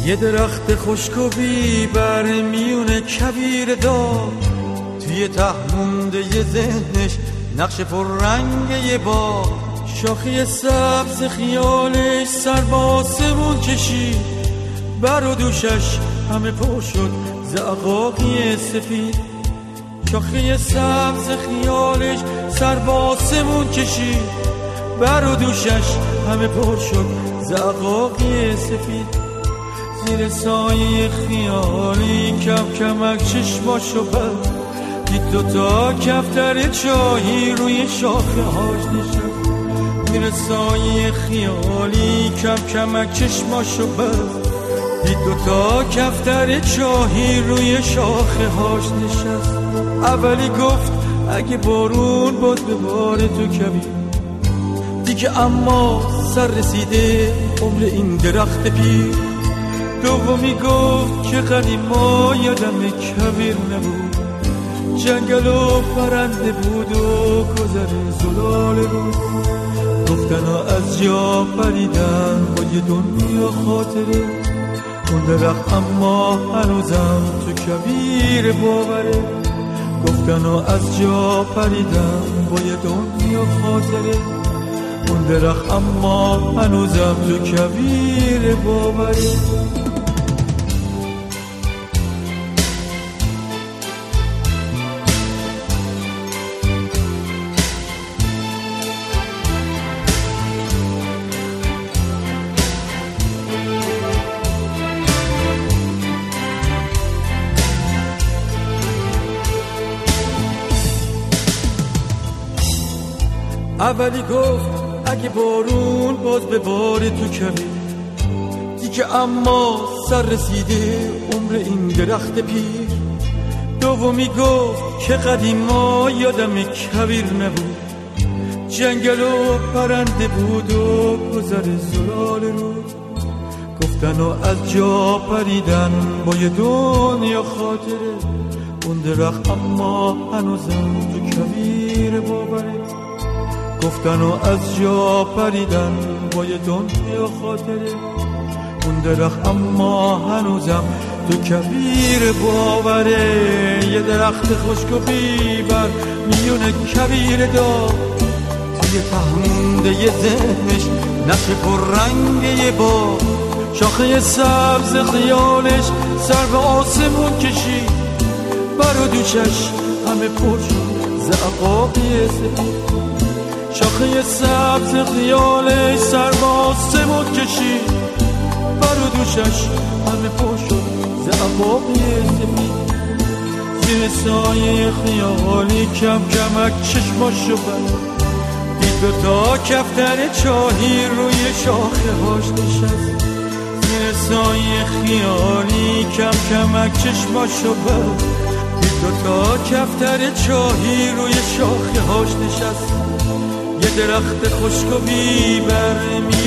یه درخت خشک و بیبر میونه کویر دار، توی ته مونده یه ذهنش نقش پر رنگ یه باغ. شاخه سبز خیالش سر با آسمون کشید، بر و دوشش همه پر شد زعقاقی سفید. شاخه سبز خیالش سر با آسمون کشید، بر و دوشش همه پر شد زعقاقی سفید. زیر سایه خیالی کم کمک چشماشو بست، دید دوتا کفتر چاهی روی شاخه هاش نشست. زیر سایه خیالی کم کمک چشماشو بست، دید دوتا کفتر چاهی روی شاخه هاش نشست. اولی گفت اگه بارون باز بباره تو کویر، دیگه اما سر رسیده عمر این درخت پیر. دومی گفت که قدیما یادم کویر نبود، جنگل و پرنده بود و گذر زلال بود. گفتنا از جا پریدن با یه دنیا خاطره، اون درخت اما هنوزم تو کویر باوره. گفتنا از جا پریدن با یه دنیا خاطره، اون درخت اما هنوزم تو کویر باوره. اولی گفت اگه بارون باز بباره تو کویر، دیگه اما سر رسیده عمر این درخت پیر. دومی گفت که قدیما یادم کویر نبود، جنگل و پرنده بود و گذر زلال رود. گفتنو از جا پریدن با یه دنیا خاطره، اون درخت اما هنوزم تو کویر باوره. گفتنو از جا پریدن با یه دنیا خاطره، اون درخت اما هنوزم تو کویر باوره. یه درخت خشک و بیبر میونه کویر دار، توی فهمونده یه ذهنش نقش پر رنگ یه باغ. شاخه سبز خیالش سر به آسمون کشید، بر و دوشش همه پر شد زعقاقی سفید. شاخه سبز خیالش سر به آسمون کشید، بر و دوشش همه پر شد زعقاقی سفید. زیر سایه خیالی کم کمک چشماشو بست، دید دوتا کفتر چاهی روی شاخه هاش نشست. زیر سایه خیالی کم کمک چشماشو بست، دید دوتا کفتر چاهی روی شاخه هاش نشست. یه درخت خشک و بیبر